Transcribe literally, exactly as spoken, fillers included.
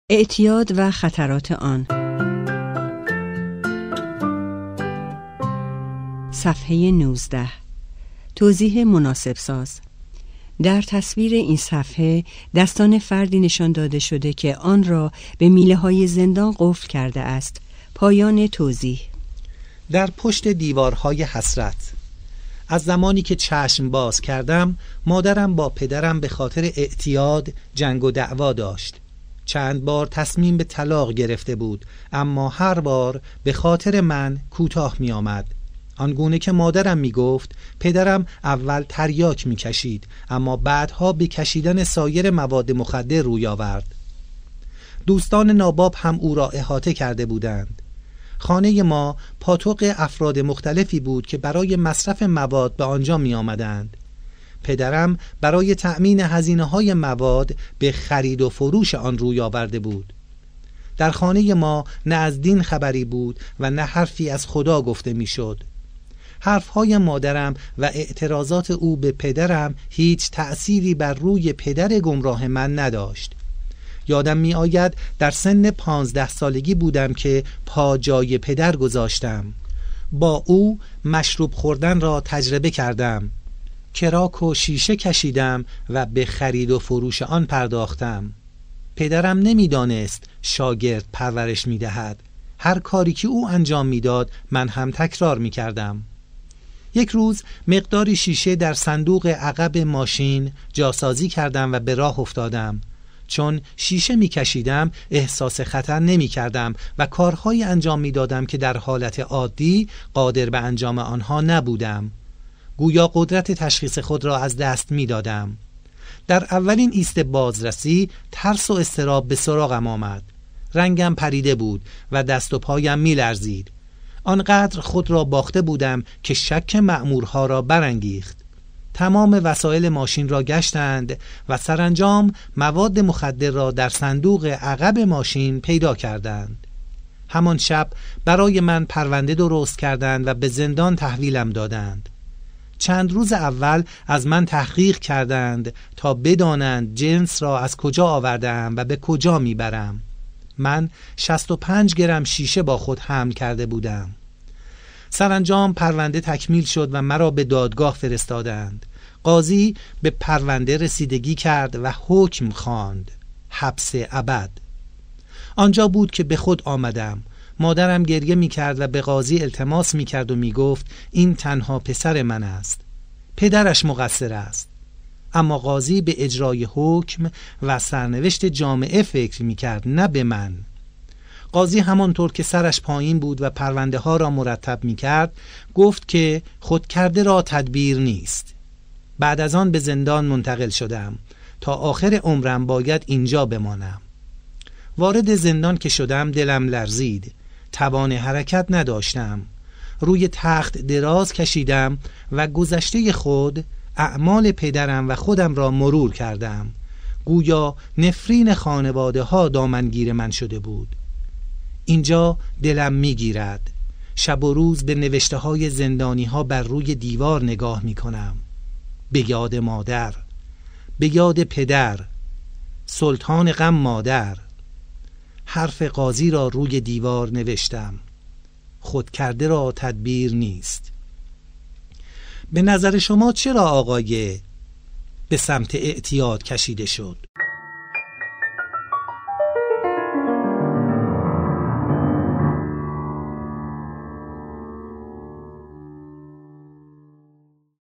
اعتیاد و خطرات آن. صفحه نوزده. توضیح مناسب ساز. در تصویر این صفحه دستان فردی نشان داده شده که آن را به میله های زندان قفل کرده است. پایان توضیح. در پشت دیوارهای حسرت. از زمانی که چشم باز کردم مادرم با پدرم به خاطر اعتیاد جنگ و دعوا داشت. چند بار تصمیم به طلاق گرفته بود، اما هر بار به خاطر من کوتاه می آمد. آنگونه که مادرم می گفت پدرم اول تریاک می کشید، اما بعدها به کشیدن سایر مواد مخدر روی آورد. دوستان ناباب هم او را احاطه کرده بودند. خانه ما پاتوق افراد مختلفی بود که برای مصرف مواد به آنجا می آمدند. پدرم برای تأمین هزینه‌های مواد به خرید و فروش آن روی آورده بود. در خانه ما نه از دین خبری بود و نه حرفی از خدا گفته میشد. حرفهای مادرم و اعتراضات او به پدرم هیچ تأثیری بر روی پدر گمراه من نداشت. یادم می آید در سن پانزده سالگی بودم که پا جای پدر گذاشتم. با او مشروب خوردن را تجربه کردم. کراک و شیشه کشیدم و به خرید و فروش آن پرداختم. پدرم نمیدانست شاگرد پرورش میدهد. هر کاری که او انجام میداد من هم تکرار میکردم. یک روز مقداری شیشه در صندوق عقب ماشین جاسازی کردم و به راه افتادم. چون شیشه میکشیدم احساس خطر نمیکردم و کارهایی انجام میدادم که در حالت عادی قادر به انجام آنها نبودم. گویا قدرت تشخیص خود را از دست می دادم. در اولین ایست بازرسی ترس و اضطراب به سراغم آمد. رنگم پریده بود و دست و پایم می لرزید. آنقدر خود را باخته بودم که شک مأمورها را برانگیخت. تمام وسایل ماشین را گشتند و سرانجام مواد مخدر را در صندوق عقب ماشین پیدا کردند. همان شب برای من پرونده درست کردند و به زندان تحویلم دادند. چند روز اول از من تحقیق کردند تا بدانند جنس را از کجا آوردم و به کجا میبرم. من شصت و پنج گرم شیشه با خود حمل کرده بودم. سرانجام پرونده تکمیل شد و مرا به دادگاه فرستادند. قاضی به پرونده رسیدگی کرد و حکم خواند: حبس ابد. آنجا بود که به خود آمدم. مادرم گریه می کرد و به قاضی التماس می کرد و می گفت این تنها پسر من است. پدرش مقصر است. اما قاضی به اجرای حکم و سرنوشت جامعه فکر می کرد، نه به من. قاضی همانطور که سرش پایین بود و پرونده ها را مرتب می کرد گفت که خود کرده را تدبیر نیست. بعد از آن به زندان منتقل شدم. تا آخر عمرم باید اینجا بمانم. وارد زندان که شدم دلم لرزید. توان حرکت نداشتم. روی تخت دراز کشیدم و گذشته خود، اعمال پدرم و خودم را مرور کردم. گویا نفرین خانواده ها دامنگیر من شده بود. اینجا دلم میگیرد. شب و روز به نوشته های زندانی ها بر روی دیوار نگاه می کنم. به یاد مادر، به یاد پدر، سلطان غم مادر. حرف قاضی را روی دیوار نوشتم: خود کرده را تدبیر نیست. به نظر شما چرا آقای به سمت اعتیاد کشیده شد؟